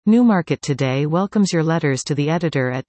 Newmarket Today welcomes your letters to the editor at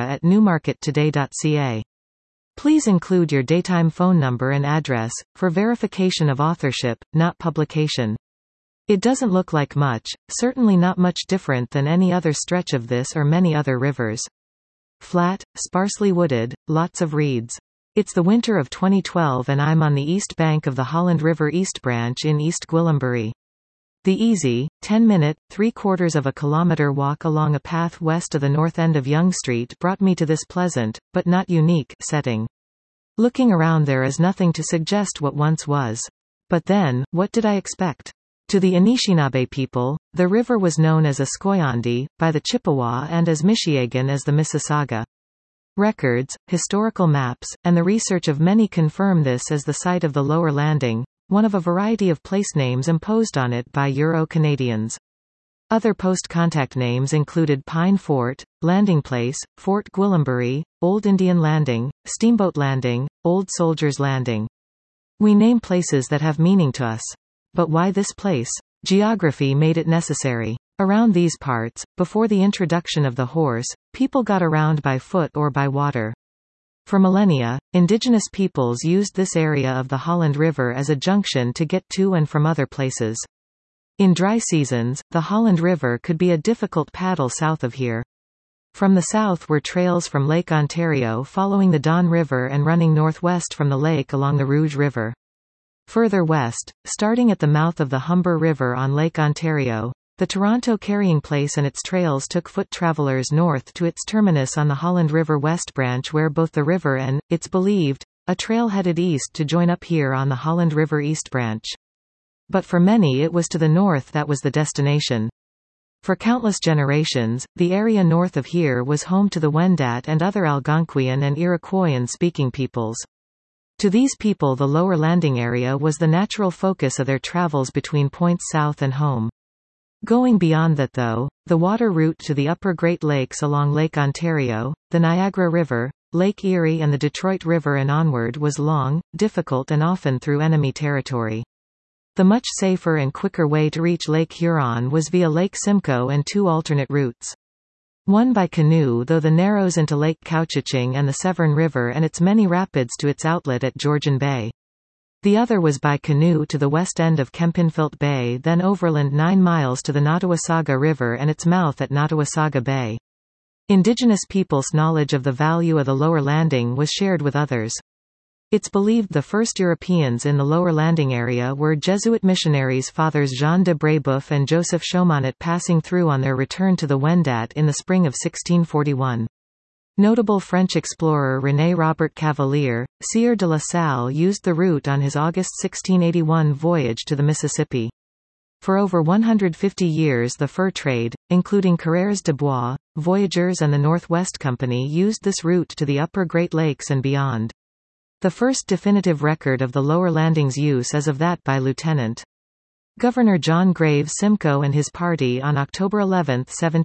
deborah@newmarkettoday.ca. Please include your daytime phone number and address, for verification of authorship, not publication. It doesn't look like much, certainly not much different than any other stretch of this or many other rivers. Flat, sparsely wooded, lots of reeds. It's the winter of 2012 and I'm on the east bank of the Holland River East Branch in East Gwillimbury. The easy, 10-minute, 3/4 of a kilometre walk along a path west of the north end of Yonge Street brought me to this pleasant, but not unique, setting. Looking around there is nothing to suggest what once was. But then, what did I expect? To the Anishinaabe people, the river was known as Asquayandi, by the Chippewa and as Michiagan as the Mississauga. Records, historical maps, and the research of many confirm this as the site of the Lower Landing, one of a variety of place names imposed on it by Euro-Canadians. Other post-contact names included Pine Fort, Landing Place, Fort Gwillimbury, Old Indian Landing, Steamboat Landing, Old Soldiers Landing. We name places that have meaning to us. But why this place? Geography made it necessary. Around these parts, before the introduction of the horse, people got around by foot or by water. For millennia, indigenous peoples used this area of the Holland River as a junction to get to and from other places. In dry seasons, the Holland River could be a difficult paddle south of here. From the south were trails from Lake Ontario following the Don River and running northwest from the lake along the Rouge River. Further west, starting at the mouth of the Humber River on Lake Ontario, the Toronto Carrying Place and its trails took foot travelers north to its terminus on the Holland River West Branch, where both the river and, it's believed, a trail headed east to join up here on the Holland River East Branch. But for many it was to the north that was the destination. For countless generations, the area north of here was home to the Wendat and other Algonquian and Iroquoian-speaking peoples. To these people the Lower Landing area was the natural focus of their travels between points south and home. Going beyond that though, the water route to the upper Great Lakes along Lake Ontario, the Niagara River, Lake Erie and the Detroit River and onward was long, difficult and often through enemy territory. The much safer and quicker way to reach Lake Huron was via Lake Simcoe and two alternate routes. One by canoe, though the narrows into Lake Couchiching and the Severn River and its many rapids to its outlet at Georgian Bay. The other was by canoe to the west end of Kempinfelt Bay, then overland 9 miles to the Nottawasaga River and its mouth at Nottawasaga Bay. Indigenous peoples' knowledge of the value of the Lower Landing was shared with others. It's believed the first Europeans in the Lower Landing area were Jesuit missionaries Fathers Jean de Brébeuf and Joseph Chaumonnet passing through on their return to the Wendat in the spring of 1641. Notable French explorer René Robert Cavelier, Sieur de la Salle used the route on his August 1681 voyage to the Mississippi. For over 150 years the fur trade, including Coureurs de Bois, Voyageurs and the Northwest Company used this route to the upper Great Lakes and beyond. The first definitive record of the Lower Landing's use is of that by Lt. Governor John Graves Simcoe and his party on October 11,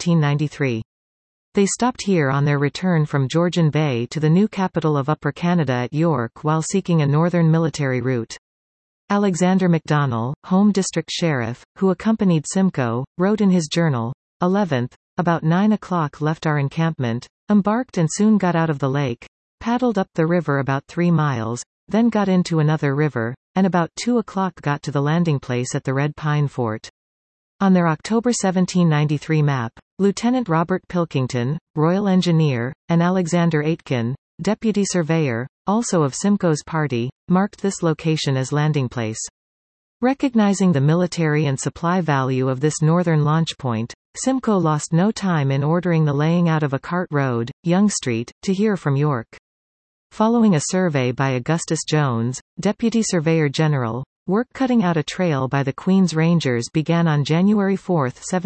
1793. They stopped here on their return from Georgian Bay to the new capital of Upper Canada at York while seeking a northern military route. Alexander MacDonell, Home District Sheriff, who accompanied Simcoe, wrote in his journal, 11th, about 9 o'clock left our encampment, embarked and soon got out of the lake, paddled up the river about 3 miles, then got into another river, and about 2 o'clock got to the landing place at the Red Pine Fort. On their October 1793 map, Lieutenant Robert Pilkington, Royal Engineer, and Alexander Aitken, Deputy Surveyor, also of Simcoe's party, marked this location as landing place. Recognizing the military and supply value of this northern launch point, Simcoe lost no time in ordering the laying out of a cart road, Yonge Street, to here from York. Following a survey by Augustus Jones, Deputy Surveyor General, work cutting out a trail by the Queen's Rangers began on January 4,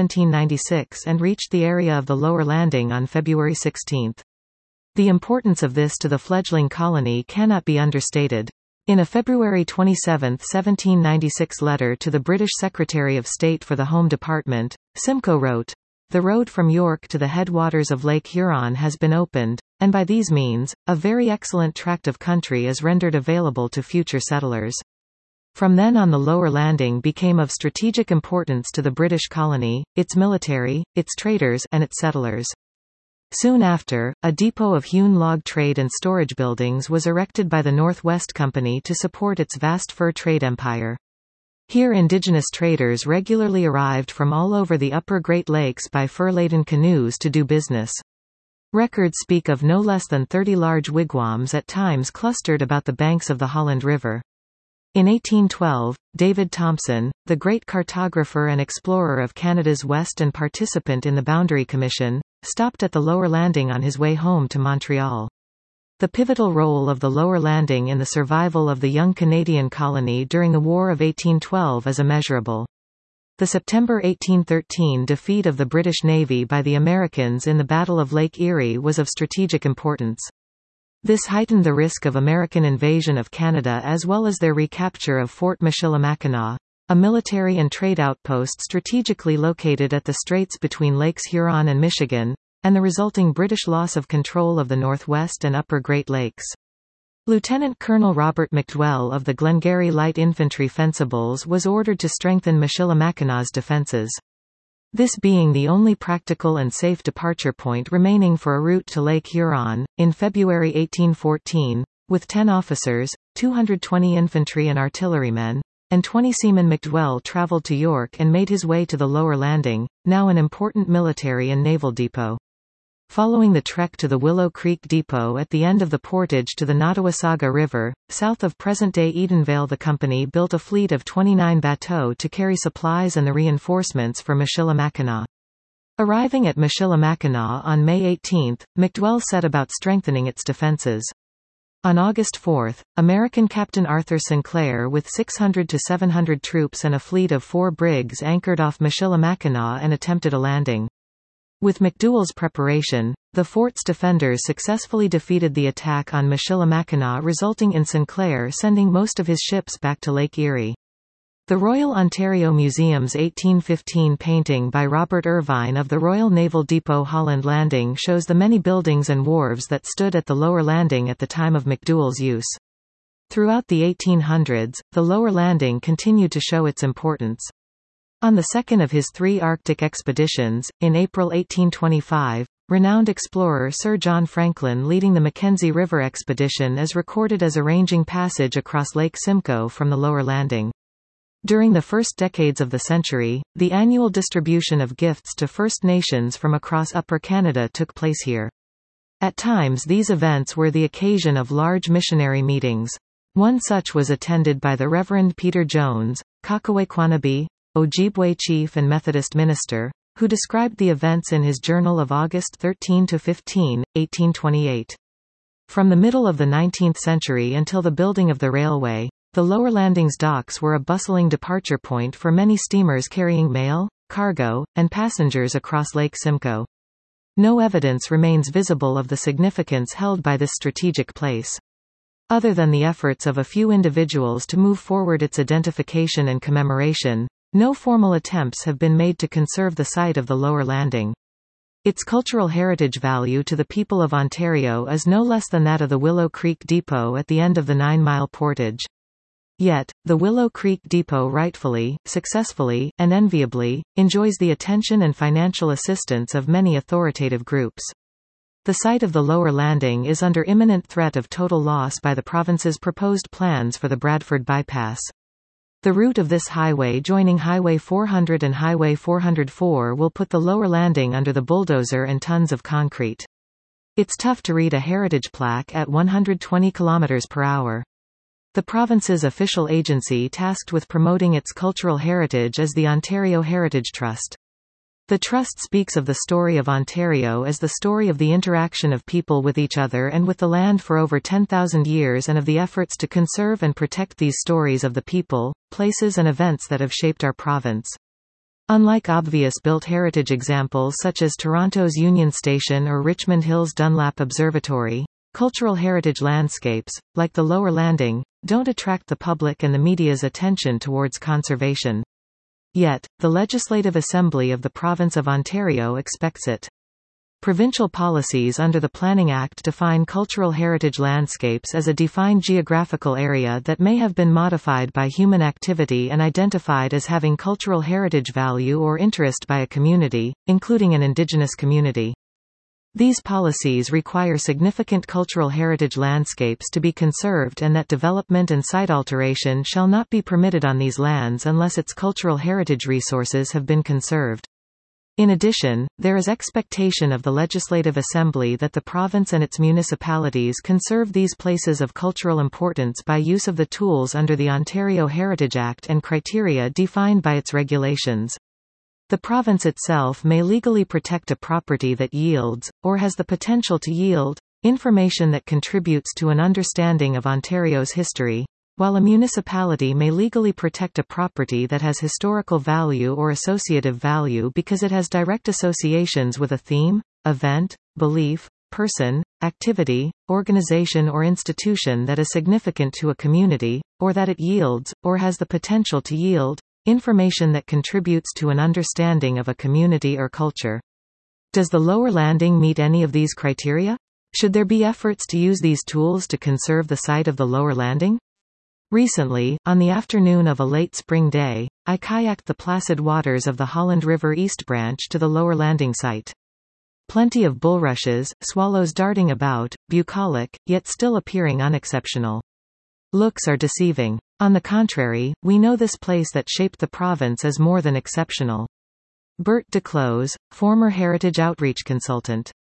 1796 and reached the area of the Lower Landing on February 16. The importance of this to the fledgling colony cannot be understated. In a February 27, 1796 letter to the British Secretary of State for the Home Department, Simcoe wrote, "The road from York to the headwaters of Lake Huron has been opened, and by these means, a very excellent tract of country is rendered available to future settlers. From then on the lower landing became of strategic importance to the British colony, its military, its traders, and its settlers. Soon after, a depot of hewn log trade and storage buildings was erected by the North West Company to support its vast fur trade empire. Here indigenous traders regularly arrived from all over the upper Great Lakes by fur-laden canoes to do business. Records speak of no less than 30 large wigwams at times clustered about the banks of the Holland River. In 1812, David Thompson, the great cartographer and explorer of Canada's West and participant in the Boundary Commission, stopped at the lower landing on his way home to Montreal. The pivotal role of the lower landing in the survival of the young Canadian colony during the War of 1812 is immeasurable. The September 1813 defeat of the British Navy by the Americans in the Battle of Lake Erie was of strategic importance. This heightened the risk of American invasion of Canada as well as their recapture of Fort Michilimackinac, a military and trade outpost strategically located at the straits between Lakes Huron and Michigan, and the resulting British loss of control of the Northwest and Upper Great Lakes. Lieutenant Colonel Robert McDwell of the Glengarry Light Infantry Fencibles was ordered to strengthen Michilimackinac defences. This being the only practical and safe departure point remaining for a route to Lake Huron, in February 1814, with 10 officers, 220 infantry and artillerymen, and 20 seamen, McDwell travelled to York and made his way to the lower landing, now an important military and naval depot. Following the trek to the Willow Creek Depot at the end of the portage to the Nottawasaga River, south of present-day Edenvale, the company built a fleet of 29 bateaux to carry supplies and the reinforcements for Michilimackinac. Arriving at Michilimackinac on May 18, McDwell set about strengthening its defences. On August 4, American Captain Arthur Sinclair with 600 to 700 troops and a fleet of 4 brigs anchored off Michilimackinac and attempted a landing. With McDowell's preparation, the fort's defenders successfully defeated the attack on Michilimackinac, resulting in Sinclair sending most of his ships back to Lake Erie. The Royal Ontario Museum's 1815 painting by Robert Irvine of the Royal Naval Depot Holland Landing shows the many buildings and wharves that stood at the lower landing at the time of McDowell's use. Throughout the 1800s, the lower landing continued to show its importance. On the second of his 3 Arctic expeditions, in April 1825, renowned explorer Sir John Franklin leading the Mackenzie River expedition is recorded as arranging passage across Lake Simcoe from the lower landing. During the first decades of the century, the annual distribution of gifts to First Nations from across Upper Canada took place here. At times these events were the occasion of large missionary meetings. One such was attended by the Reverend Peter Jones, Kakaway-Quanabe, Ojibwe chief and Methodist minister, who described the events in his journal of August 13–15, 1828. From the middle of the 19th century until the building of the railway, the lower landing's docks were a bustling departure point for many steamers carrying mail, cargo, and passengers across Lake Simcoe. No evidence remains visible of the significance held by this strategic place. Other than the efforts of a few individuals to move forward its identification and commemoration, no formal attempts have been made to conserve the site of the lower landing. Its cultural heritage value to the people of Ontario is no less than that of the Willow Creek Depot at the end of the 9-mile portage. Yet, the Willow Creek Depot rightfully, successfully, and enviably, enjoys the attention and financial assistance of many authoritative groups. The site of the lower landing is under imminent threat of total loss by the province's proposed plans for the Bradford Bypass. The route of this highway joining Highway 400 and Highway 404 will put the lower landing under the bulldozer and tons of concrete. It's tough to read a heritage plaque at 120 km per hour. The province's official agency tasked with promoting its cultural heritage is the Ontario Heritage Trust. The Trust speaks of the story of Ontario as the story of the interaction of people with each other and with the land for over 10,000 years and of the efforts to conserve and protect these stories of the people, places and events that have shaped our province. Unlike obvious built heritage examples such as Toronto's Union Station or Richmond Hill's Dunlap Observatory, cultural heritage landscapes, like the lower landing, don't attract the public and the media's attention towards conservation. Yet, the Legislative Assembly of the Province of Ontario expects it. Provincial policies under the Planning Act define cultural heritage landscapes as a defined geographical area that may have been modified by human activity and identified as having cultural heritage value or interest by a community, including an indigenous community. These policies require significant cultural heritage landscapes to be conserved and that development and site alteration shall not be permitted on these lands unless its cultural heritage resources have been conserved. In addition, there is expectation of the Legislative Assembly that the province and its municipalities conserve these places of cultural importance by use of the tools under the Ontario Heritage Act and criteria defined by its regulations. The province itself may legally protect a property that yields, or has the potential to yield, information that contributes to an understanding of Ontario's history, while a municipality may legally protect a property that has historical value or associative value because it has direct associations with a theme, event, belief, person, activity, organization or institution that is significant to a community, or that it yields, or has the potential to yield, information that contributes to an understanding of a community or culture. Does the Lower Landing meet any of these criteria? Should there be efforts to use these tools to conserve the site of the Lower Landing? Recently, on the afternoon of a late spring day, I kayaked the placid waters of the Holland River East Branch to the Lower Landing site. Plenty of bulrushes, swallows darting about, bucolic, yet still appearing unexceptional. Looks are deceiving. On the contrary, we know this place that shaped the province is more than exceptional. Bert Declos, former Heritage Outreach consultant.